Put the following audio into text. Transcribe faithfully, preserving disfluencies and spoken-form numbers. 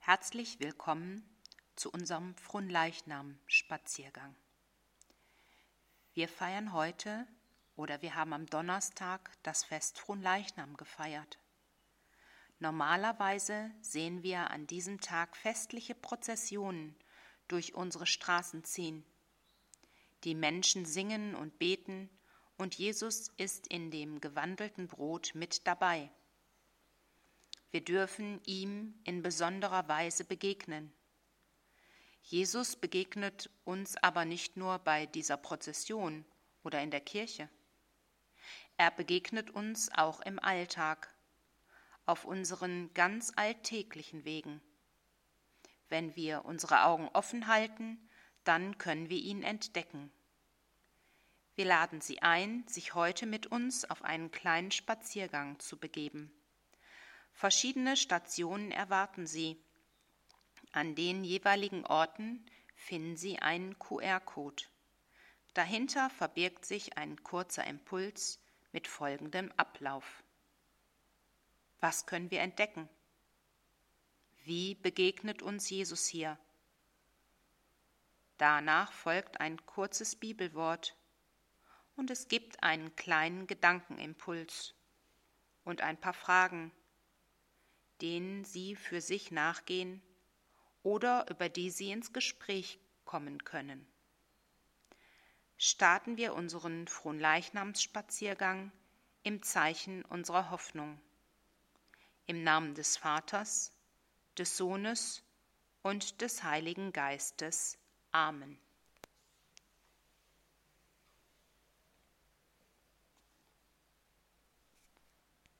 Herzlich willkommen zu unserem Fronleichnam-Spaziergang. Wir feiern heute oder wir haben am Donnerstag das Fest Fronleichnam gefeiert. Normalerweise sehen wir an diesem Tag festliche Prozessionen durch unsere Straßen ziehen. Die Menschen singen und beten und Jesus ist in dem gewandelten Brot mit dabei. Wir dürfen ihm in besonderer Weise begegnen. Jesus begegnet uns aber nicht nur bei dieser Prozession oder in der Kirche. Er begegnet uns auch im Alltag, auf unseren ganz alltäglichen Wegen. Wenn wir unsere Augen offen halten, dann können wir ihn entdecken. Wir laden Sie ein, sich heute mit uns auf einen kleinen Spaziergang zu begeben. Verschiedene Stationen erwarten Sie. An den jeweiligen Orten finden Sie einen Q R-Code. Dahinter verbirgt sich ein kurzer Impuls mit folgendem Ablauf. Was können wir entdecken? Wie begegnet uns Jesus hier? Danach folgt ein kurzes Bibelwort und es gibt einen kleinen Gedankenimpuls und ein paar Fragen, denen Sie für sich nachgehen oder über die Sie ins Gespräch kommen können. Starten wir unseren Fronleichnamsspaziergang im Zeichen unserer Hoffnung. Im Namen des Vaters, des Sohnes und des Heiligen Geistes. Amen.